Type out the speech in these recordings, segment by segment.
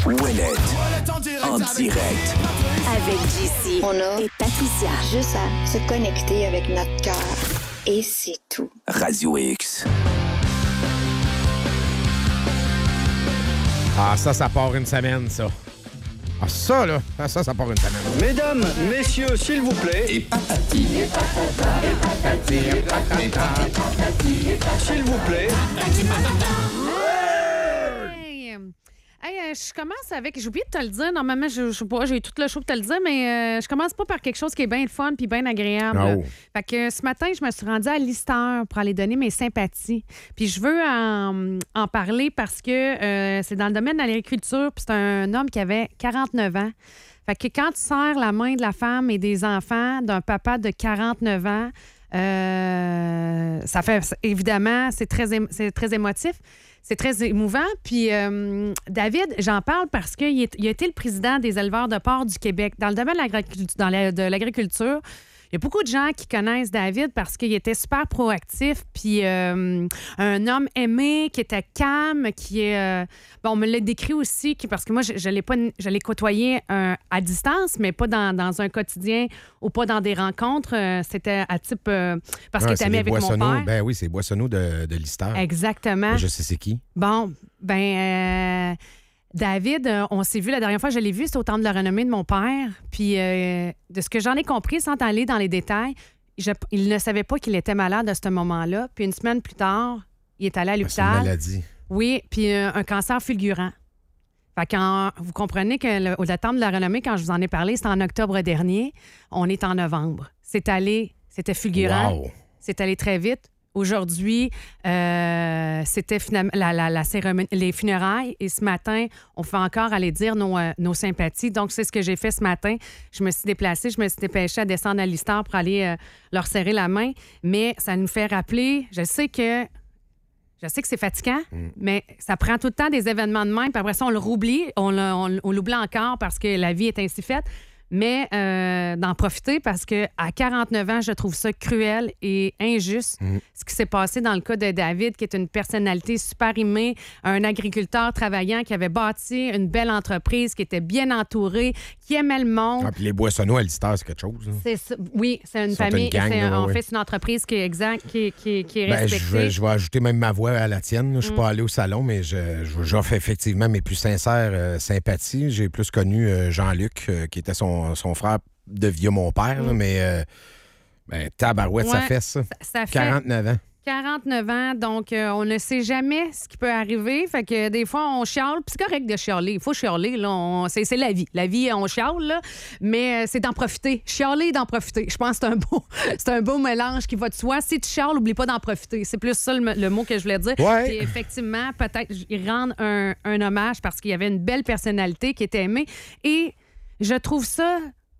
Ouellette. En direct. Avec JC et Patricia. Juste à se connecter avec notre cœur. Et c'est tout. Radio X. Ah, ça part une semaine, ça. Ah, ça, là, ça part une semaine. Mesdames, messieurs, s'il vous plaît. Et patati. S'il vous plaît. Je commence avec... J'ai oublié de te le dire. Normalement, je sais pas, j'ai eu tout le show pour te le dire, mais je commence pas par quelque chose qui est bien le fun puis bien agréable. Oh. Fait que ce matin, je me suis rendue à Lister pour aller donner mes sympathies. Puis je veux en parler parce que c'est dans le domaine de l'agriculture, puis c'est un homme qui avait 49 ans. Fait que quand tu serres la main de la femme et des enfants d'un papa de 49 ans, ça fait... Évidemment, c'est très émotif. C'est très émouvant. Puis David, j'en parle parce qu'il a été le président des éleveurs de porc du Québec. Dans le domaine de l'agriculture, il y a beaucoup de gens qui connaissent David parce qu'il était super proactif, puis un homme aimé, qui était calme, qui est... on me l'a décrit aussi, parce que moi, je l'ai côtoyé à distance, mais pas dans un quotidien ou pas dans des rencontres. C'était à type... parce qu'il était ami avec mon père. Ben oui, c'est Boissonneau de Lister. Exactement. Je sais c'est qui. Bon, David, on s'est vu la dernière fois, je l'ai vu, c'était au Temple de la Renommée de mon père. Puis, de ce que j'en ai compris, sans aller dans les détails, il ne savait pas qu'il était malade à ce moment-là. Puis, une semaine plus tard, il est allé à l'hôpital. C'est une maladie. Oui, puis un cancer fulgurant. Fait que vous comprenez que au Temple de la Renommée, quand je vous en ai parlé, c'était en octobre dernier. On est en novembre. C'était fulgurant. Wow. C'est allé très vite. Aujourd'hui, c'était finalement la cérémonie, les funérailles. Et ce matin, on fait encore aller dire nos sympathies. Donc, c'est ce que j'ai fait ce matin. Je me suis déplacée, je me suis dépêchée à descendre à Lister pour aller leur serrer la main. Mais ça nous fait rappeler, je sais que c'est fatigant, mais ça prend tout le temps des événements de même. Puis après ça, on l'oublie. On l'oublie encore parce que la vie est ainsi faite. Mais d'en profiter parce qu'à 49 ans, je trouve ça cruel et injuste. Ce qui s'est passé dans le cas de David, qui est une personnalité super aimée, un agriculteur travaillant qui avait bâti une belle entreprise, qui était bien entouré, qui aimait le monde. Ah, puis les Boissonneaux à Lister, c'est quelque chose. Oui, c'est une famille. En fait, c'est une entreprise qui est respectée. Je vais ajouter même ma voix à la tienne. Je ne suis pas allé au salon, mais j'offre effectivement mes plus sincères sympathies. J'ai plus connu Jean-Luc, qui était son frère de via mon père, là, mais tabarouette, ça fait ça. Ça fait 49 ans. 49 ans, donc on ne sait jamais ce qui peut arriver. Fait que des fois, on chiale. Puis c'est correct de chialer. Il faut chialer. Là, c'est la vie. La vie, on chiale, là, mais c'est d'en profiter. Chialer et d'en profiter. Je pense que c'est un beau mélange qui va de soi. Si tu chiales, n'oublie pas d'en profiter. C'est plus ça le mot que je voulais dire. Ouais. Puis effectivement, peut-être, ils rendent un hommage parce qu'il y avait une belle personnalité qui était aimée. Et je trouve ça...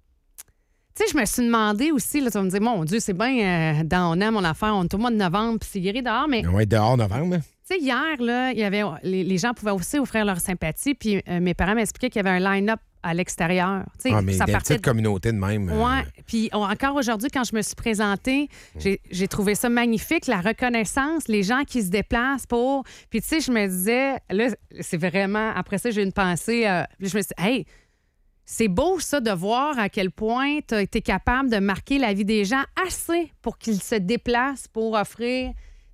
Tu sais, je me suis demandé aussi, là, tu vas me dire, mon Dieu, c'est bien on aime mon affaire, on est au mois de novembre, puis c'est guéri dehors, mais... On va être dehors novembre. Tu sais, hier, là, il y avait, les gens pouvaient aussi offrir leur sympathie, puis mes parents m'expliquaient qu'il y avait un line-up à l'extérieur. Mais ça des petites communautés de même. Oui, puis encore aujourd'hui, quand je me suis présentée, j'ai trouvé ça magnifique, la reconnaissance, les gens qui se déplacent pour... Puis tu sais, je me disais, là, c'est vraiment... Après ça, j'ai eu une pensée, puis je me suis dit, hey... C'est beau, ça, de voir à quel point tu as été capable de marquer la vie des gens assez pour qu'ils se déplacent pour offrir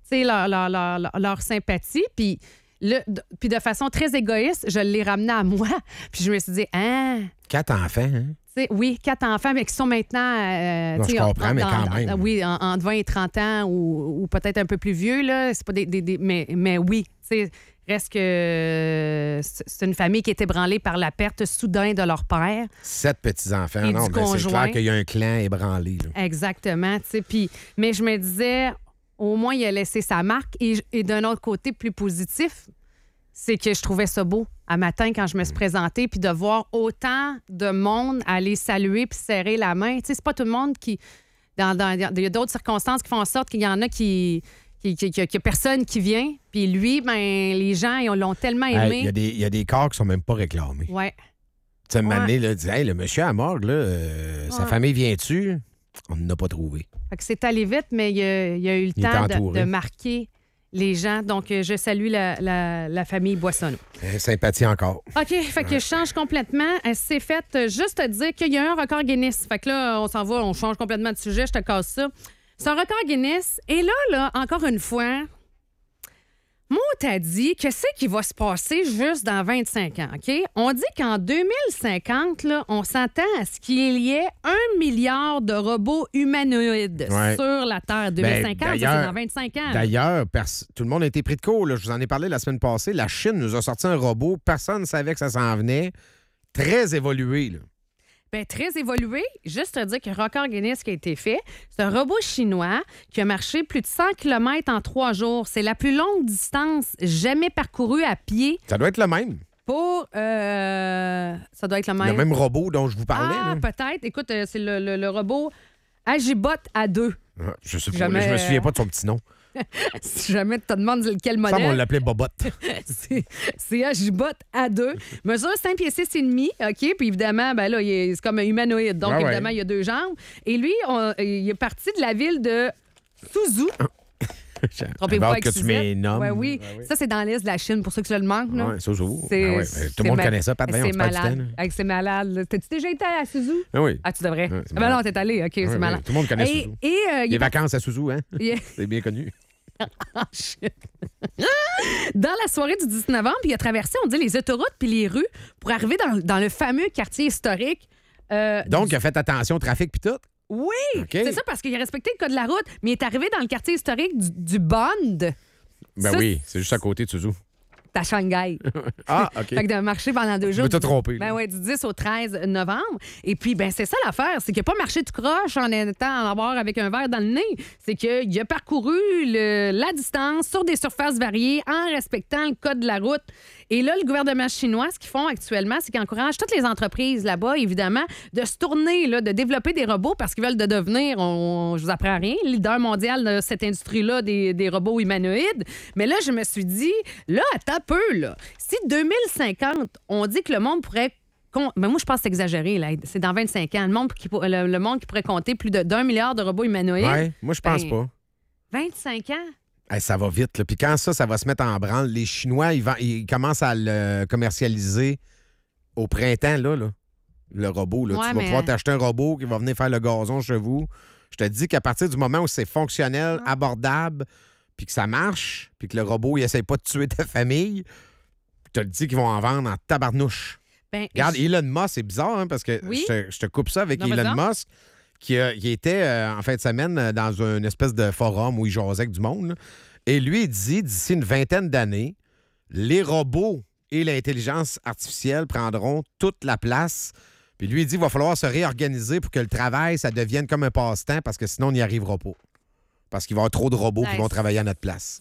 leur sympathie. Puis de façon très égoïste, je l'ai ramené à moi. Puis je me suis dit, 4 enfants, hein? Oui, 4 enfants, mais qui sont maintenant... je comprends, mais quand même. Oui, entre 20 et 30 ans ou peut-être un peu plus vieux, là. C'est pas mais oui, tu sais... Reste que c'est une famille qui est ébranlée par la perte soudaine de leur père. 7 petits-enfants. Non, c'est clair qu'il y a un clan ébranlé. Là. Exactement. Mais je me disais, au moins, il a laissé sa marque. Et d'un autre côté, plus positif, c'est que je trouvais ça beau à matin quand je me suis présentée, puis de voir autant de monde aller saluer puis serrer la main. Tu sais, c'est pas tout le monde qui... Il y a d'autres circonstances qui font en sorte qu'il y en a qu'il y a personne qui vient. Puis lui, les gens, ils l'ont tellement aimé. Il y a des corps qui sont même pas réclamés. Oui. Tu sais, m'amener, là, dire, hey, le monsieur à morgue, là, sa famille vient-tu? On n'en a pas trouvé. Fait que c'est allé vite, mais il y a eu le temps de marquer les gens. Donc, je salue la famille Boissonneau. Sympathie encore. OK, fait que je change complètement. C'est fait juste te dire qu'il y a un record Guinness. Fait que là, on s'en va, on change complètement de sujet, je te casse ça. C'est un record Guinness. Et là, encore une fois, moi, t'as dit que c'est qui va se passer juste dans 25 ans, OK? On dit qu'en 2050, là, on s'attend à ce qu'il y ait 1 milliard de robots humanoïdes sur la Terre. 2050, ça, c'est dans 25 ans. D'ailleurs, tout le monde a été pris de court. Là. Je vous en ai parlé la semaine passée. La Chine nous a sorti un robot. Personne ne savait que ça s'en venait. Très évolué, là. Bien, très évolué. Juste te dire que record Guinness qui a été fait, c'est un robot chinois qui a marché plus de 100 km en 3 jours. C'est la plus longue distance jamais parcourue à pied. Ça doit être le même. Ça doit être le même. Le même robot dont je vous parlais. Ah, peut-être. Écoute, c'est le robot Agibot A2. Je sais pas. Je me souviens pas de son petit nom. Si jamais tu te demandes quel modèle. Ça, on l'appelait Bobotte. c'est Agibot A2. Mesure 5 pieds 6,5, OK? Puis évidemment, ben là, c'est comme un humanoïde. Donc, évidemment, il y a 2 jambes. Et lui, il est parti de la ville de Suzhou. Trompez-vous avec que tu m'énommes. Ouais, oui. Ça, c'est dans l'est de la Chine, pour ceux que je le manque. Oui, Suzhou. Tout le monde connaît ça, Pat. C'est malade. C'est malade. T'as-tu déjà été à Suzhou? Oui. Ah, tu devrais. Ben non, t'es allé. OK, c'est malade. Tout le monde connaît Suzhou. Les vacances à Suzhou, hein? C'est bien connu. Dans la soirée du 19 novembre, il a traversé, on dit, les autoroutes puis les rues pour arriver dans le fameux quartier historique. Donc, il a fait attention au trafic puis tout? Oui! Okay. C'est ça, parce qu'il a respecté le code de la route, mais il est arrivé dans le quartier historique du Bond. Ben oui, c'est juste à côté de Suzhou. À Shanghai. Ah, OK. Fait que de marcher pendant 2 jours. Je me t'ai trompé. Ben oui, du 10 au 13 novembre. Et puis, ben c'est ça l'affaire, c'est qu'il n'a pas marché tout croche en étant en avoir avec un verre dans le nez. C'est qu'il a parcouru la distance sur des surfaces variées en respectant le code de la route. Et là, le gouvernement chinois, ce qu'ils font actuellement, c'est qu'ils encouragent toutes les entreprises là-bas, évidemment, de se tourner, là, de développer des robots parce qu'ils veulent de devenir, je vous apprends rien, leader mondial de cette industrie-là des robots humanoïdes. Mais là, je me suis dit, là, attends un peu, là. Si 2050, on dit que le monde pourrait... Mais moi, je pense que c'est exagéré, là. C'est dans 25 ans. Le monde qui pourrait compter plus d'1 milliard de robots humanoïdes. Oui, moi, je pense pas. 25 ans? Hey, ça va vite. Là. Puis quand ça va se mettre en branle, les Chinois, ils commencent à le commercialiser au printemps, là le robot. Là. Tu vas pouvoir t'acheter un robot qui va venir faire le gazon chez vous. Je te dis qu'à partir du moment où c'est fonctionnel, abordable, puis que ça marche, puis que le robot, il essaie pas de tuer ta famille, je te le dis qu'ils vont en vendre en tabarnouche. Regarde, Elon Musk, c'est bizarre, hein, parce que je te coupe ça avec Elon Musk, qui était en fin de semaine dans une espèce de forum où il jasait avec du monde. Là. Et lui, il dit, d'ici une 20aine d'années, les robots et l'intelligence artificielle prendront toute la place. Puis lui, il dit, il va falloir se réorganiser pour que le travail, ça devienne comme un passe-temps, parce que sinon, on n'y arrivera pas. Parce qu'il va y avoir trop de robots qui vont travailler à notre place.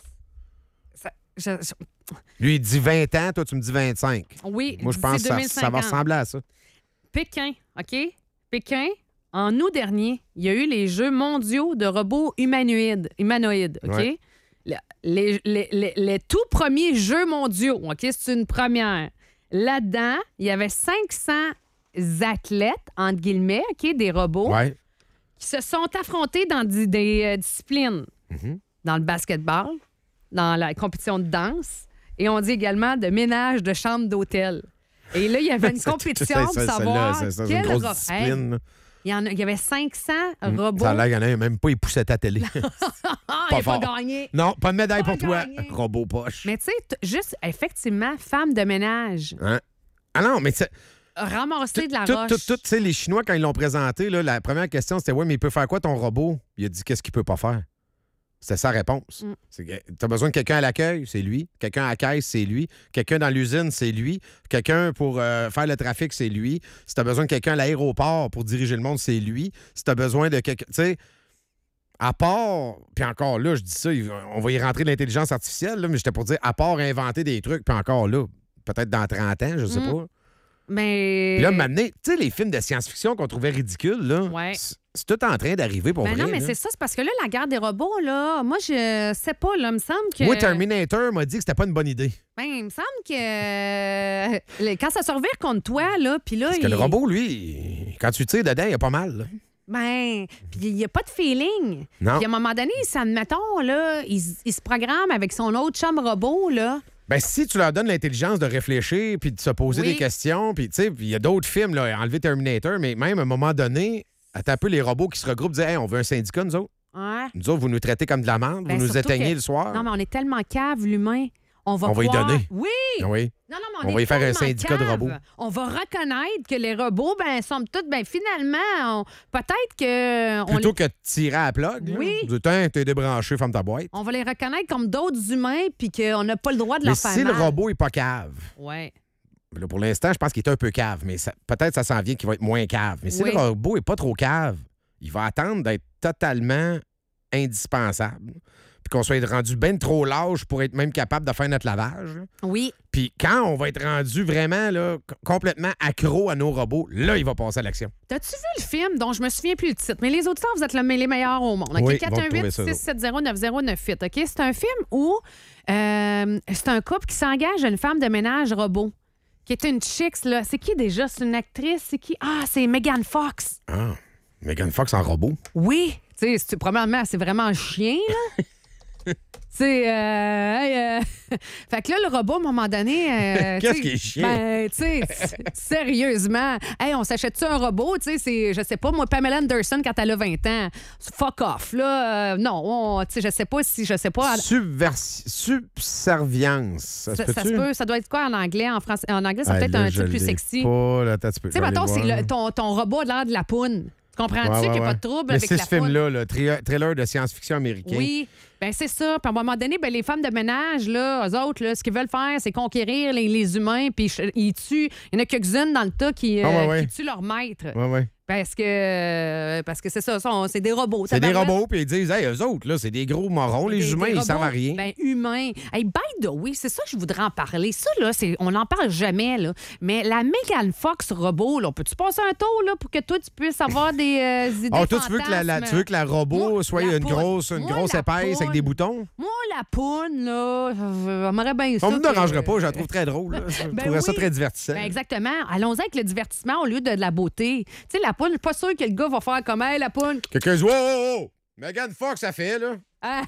Lui, il dit 20 ans, toi, tu me dis 25. Oui, moi, je pense que ça va ressembler à ça. Pékin, OK? Pékin, en août dernier, il y a eu les Jeux mondiaux de robots humanoïdes, OK? Ouais. Les tout premiers Jeux mondiaux, OK? C'est une première. Là-dedans, il y avait 500 athlètes, entre guillemets, OK, des robots, qui se sont affrontés dans des disciplines. Mm-hmm. Dans le basketball, dans la compétition de danse, et on dit également de ménage de chambre d'hôtel. Et là, il y avait une compétition pour savoir quelle grosse discipline. Il y avait 500 robots. Ça a l'air qu'il y en a même pas, ils poussaient ta télé. Il n'a pas gagné. Non, pas de médaille pour toi. Robot poche. Mais tu sais, juste, effectivement, femme de ménage. Hein? Ah non, mais ramasser de la roche. Tu sais, les Chinois, quand ils l'ont présenté, là, la première question, c'était « Ouais, mais il peut faire quoi ton robot? » Il a dit « Qu'est-ce qu'il peut pas faire? » C'était sa réponse. Tu as besoin de quelqu'un à l'accueil, c'est lui. Quelqu'un à la caisse, c'est lui. Quelqu'un dans l'usine, c'est lui. Quelqu'un pour faire le trafic, c'est lui. Si tu as besoin de quelqu'un à l'aéroport pour diriger le monde, c'est lui. Si tu as besoin de quelqu'un... Tu sais, à part... Puis encore là, je dis ça, on va y rentrer de l'intelligence artificielle, là, mais j'étais pour dire, à part inventer des trucs, puis encore là, peut-être dans 30 ans, je sais pas. Mais... Puis là, maintenant, tu sais, les films de science-fiction qu'on trouvait ridicules, là... Ouais. C'est tout en train d'arriver pour vrai. Non, mais là. C'est ça. C'est parce que là, la guerre des robots, là, moi, je sais pas, là, il me semble que... Moi, Terminator m'a dit que c'était pas une bonne idée. Ben, il me semble que quand ça se revire contre toi, là, puis là... Parce que le robot, lui, quand tu tires dedans, il y a pas mal, là. Ben, puis il n'y a pas de feeling. Non. Puis à un moment donné, admettons, là, il se programme avec son autre chum robot, là. Ben, si tu leur donnes l'intelligence de réfléchir puis de se poser des questions, puis tu sais, il y a d'autres films, là, Enlever Terminator, mais même à un moment donné, attends un peu, les robots qui se regroupent disent « Hey, on veut un syndicat, nous autres. Ouais. Nous autres, vous nous traitez comme de la merde, Ben, vous nous surtout éteignez que- le soir. » Non, mais on est tellement cave, l'humain. On va y pouvoir- donner. Oui! Oui. Non, mais On va y faire un tellement syndicat de cave. robots. On va reconnaître que les robots, ben, somme toute, ben, finalement, peut-être que... Plutôt que de tirer à la plug, là, Oui. du temps, t'es débranché, ferme ta boîte. On va les reconnaître comme d'autres humains puis qu'on n'a pas le droit de Mais leur faire si mal. le robot est pas cave, Ouais. là, pour l'instant, je pense qu'il est un peu cave, mais peut-être ça s'en vient qu'il va être moins cave. Mais si Oui. le robot est pas trop cave, il va attendre d'être totalement indispensable. Puis qu'on soit rendu bien trop lâche pour être même capable de faire notre lavage. là. Oui. Puis quand on va être rendu vraiment là, complètement accro à nos robots, là, il va passer à l'action. T'as-tu vu le film dont je me souviens plus le titre? Mais les auditeurs, vous êtes les meilleurs au monde. OK? Oui, ils vont trouver ça, 418-670-9098. OK? C'est un film où c'est un couple qui s'engage à une femme de ménage robot. Qui est une chicks, là. C'est qui déjà? C'est une actrice? C'est qui? Ah, c'est Megan Fox. Ah, Megan Fox en robot. Oui. Tu sais, premièrement, c'est vraiment un chien, là. C'est. Fait que là, le robot, à un moment donné. Qu'est-ce tu sais, qui est chiant? Ben, tu sais, sérieusement. Hey, on s'achète-tu un robot? Tu sais, c'est, je sais pas, moi, Pamela Anderson, quand elle a 20 ans. Fuck off, là. Non, tu sais, je sais pas si. Je sais pas. Subservience. Ça se Ça se peut-tu? peut, ça doit être quoi en anglais? En français, en anglais, c'est Ah, peut-être là, un je truc plus l'ai sexy. Pas, là, attends, tu peux. Tu sais, mettons, c'est ton robot a l'air de la poune. Tu comprends-tu qu'il n'y a pas de trouble Mais avec c'est la ce poune? film-là, le trailer de science-fiction américain. Oui, ben c'est ça. Puis à un moment donné, ben, les femmes de ménage, là, eux autres, là, ce qu'ils veulent faire, c'est conquérir les humains, puis ils tuent. Il y en a quelques-unes dans le tas qui tuent leur maître. Ouais, ouais. Parce que c'est ça, c'est des robots. C'est des tabarouette. robots, puis ils disent, hey, eux autres, là, c'est des gros morons. Les Des humains, ils robots, servent à rien. Ben, humains. Hey, by the way, c'est ça que je voudrais en parler. Ça, là, on n'en parle jamais, là. Mais la Megan Fox robot, là, peux-tu passer un tour, là, pour que toi, tu puisses avoir des idées Ah, toi, tu veux fantasmes? que la robot Moi, soit la une poune. grosse Moi, épaisse la avec des poune. boutons? Moi, la poune, là, j'aimerais bien ça. On ne me que- dérangerait pas, je la trouve très drôle. là. Je Ben trouverais ça oui. très divertissant. Ben exactement. Allons-y avec le divertissement au lieu de la beauté. Tu sais, la poune, je suis pas sûr que le gars va faire comme elle, la poune. Quelqu'un dit, oh! Megan Fox, ça fait, là. Ah.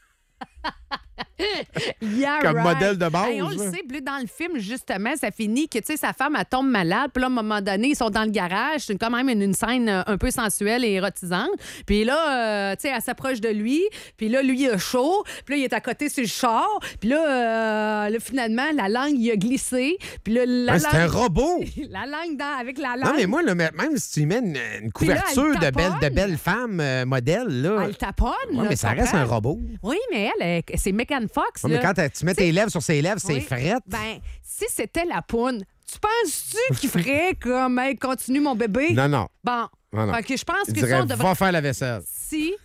Yeah, Comme right. modèle de base, Hey, on le là. sait, plus dans le film, justement, ça finit que, tu sais, sa femme, elle tombe malade. Puis là, à un moment donné, ils sont dans le garage. C'est quand même une scène un peu sensuelle et érotisante. Puis là, tu sais, elle s'approche de lui. Puis là, lui, il a chaud. Puis là, il est à côté sur le char. Puis là, finalement, la langue, il a glissé. Puis là, la Ouais, c'est un langue... robot! La langue avec la langue. Non, mais moi, là, même si tu mets une Puis là, couverture elle de taponne. belles femmes modèles, là. Elle taponne. Ouais, là, mais ça tu reste un comprends? robot. Oui, mais c'est Megan Fox. Ouais, mais là. quand tu mets tes lèvres sur ses lèvres, c'est Oui. frette. Ben, si c'était la poune, tu penses-tu qu'il ferait comme, hey, continue mon bébé? Non, non. Bon. Non, non. Fait que je pense Il que dirait, ça, on devrait. va faire la vaisselle. Si.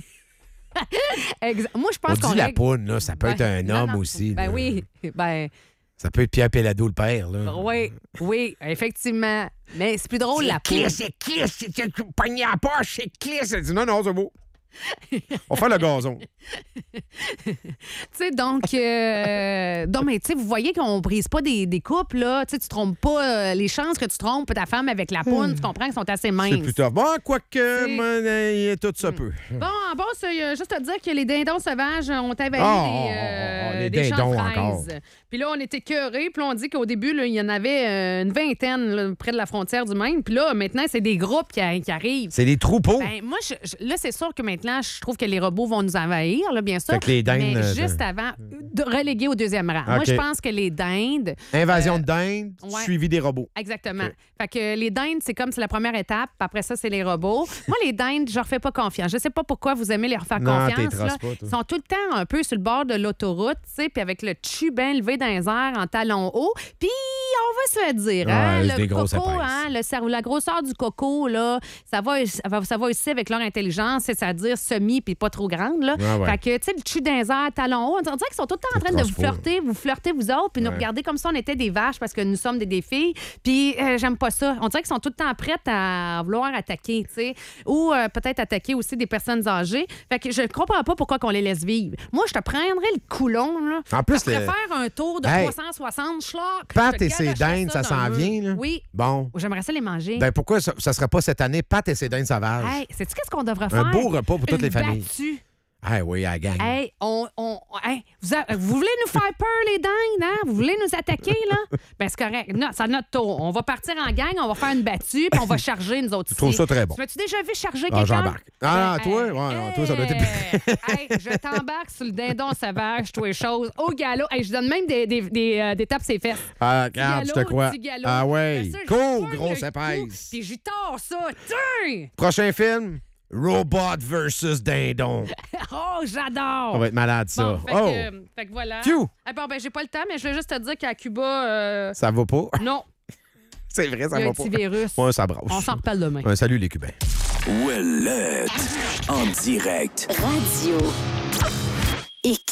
Moi, je On pense qu'on dit la règle- poune, là, ça peut être un non, homme non. aussi. Ben là. oui. Ben, Ça peut être Pierre Pellado, le père, là. oui, effectivement. Mais c'est plus drôle, la poune. C'est pogné à la poche, c'est clisse. Elle dit non, non, c'est beau. On fait le gazon. Tu sais, donc, mais tu sais, vous voyez qu'on brise pas des couples, là. Tu sais, tu trompes pas les chances que tu trompes ta femme avec la poune, tu comprends qu'ils sont assez minces. C'est plutôt. Bon, quoique, C'est- tout ça peut. Bon, en bas, c'est juste à dire que les dindons sauvages ont envahi les des champs de dindons fraises. encore. Puis là, on était écœurés. Puis là, on dit qu'au début, là, il y en avait une vingtaine là, près de la frontière du Maine. Puis là, maintenant, c'est des groupes qui arrivent. C'est des troupeaux. Ben, moi, là, c'est sûr que maintenant, je trouve que les robots vont nous envahir, là, bien sûr. Fait que les dindes, mais juste avant, reléguer au deuxième rang. Moi, OK. je pense que les dindes... Invasion de dinde, ouais. suivi des robots. Exactement. OK. Fait que les dindes, c'est comme c'est la première étape. Puis après ça, c'est les robots. Moi, les dindes, je leur fais pas confiance. Je sais pas pourquoi vous aimez leur faire Non, confiance. t'es traces là. pas, toi. Ils sont tout le temps un peu sur le bord de l'autoroute, tu sais, puis avec le tchu bien levé dans les airs en talons hauts. Puis on va se le dire, hein, Ouais, c'est des le grosses coco, épaisses. hein, la grosseur du coco, là, ça va aussi avec leur intelligence, c'est-à-dire semi puis pas trop grande, là. Ouais, ouais. Fait que, tu sais, le tchu dans les airs, talons hauts, on dirait qu'ils sont tout le temps en train de vous flirter, vous autres, puis nous Ouais. regarder comme si on était des vaches parce que nous sommes des filles. Puis j'aime pas ça. On dirait qu'ils sont tout le temps prêtes à vouloir attaquer, tu sais, ou peut-être attaquer aussi des personnes âgées. Fait que je comprends pas pourquoi qu'on les laisse vivre. Moi, je te prendrais le coulon, là. En plus, je préfère un tour de Hey. 360 schlock. Pat Je te et ses j'achèterais dindes, ça d'un s'en mur. vient, là? Oui. Bon. J'aimerais ça les manger. Ben pourquoi ça serait pas cette année Pat et ses dindes sauvages? Hey, sais-tu qu'est-ce qu'on devrait faire? Un beau repas pour toutes Une les familles. battue. Ah oui, à la gang. Hey, hey, vous voulez nous faire peur, les dindes, hein? Vous voulez nous attaquer, là? Ben, c'est correct. Non, c'est à notre tour. On va partir en gang, on va faire une battue, puis on va charger, nous autres. Je trouve ça très bon. Tu m'as-tu déjà vu charger Ah, quelqu'un? j'embarque. Ah, Ben, toi? Ouais, non, toi, ça doit être... Hey, je t'embarque sur le dindon sauvage, toi les choses, au galop. Hey, je donne même des tapes ses fesses. Ah, regarde, je te crois. Petit galop. Ah ouais. Après ça, je Cours, pogne gros le épaisse. cou, puis j'y tords ça. Tiens! Prochain film, Robot versus Dindon. Oh, j'adore! On va être malade, ça. Bon, fait que voilà. Phew! Ah, bon, ben, j'ai pas le temps, mais je vais juste te dire qu'à Cuba, Ça va pas? non, C'est vrai, ça il y a va un pas. petit virus. Ouais, ça broche. On s'en reparle demain. Salut, les Cubains. Ouellette. En direct. Radio X.